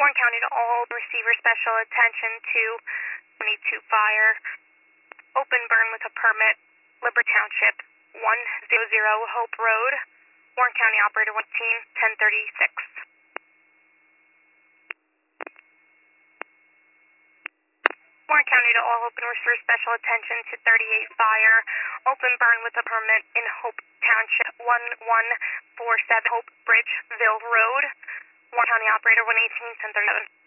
Warren County to all receiver special attention to 22 fire. Open burn with a permit. Liberty Township, 100 Hope Road. Warren County operator 1036. Warren County to all open receiver special attention to 38 fire. Open burn with a permit in Hope Township, 1147 Hope Bridgeville Road. Warren County operator 118 1037.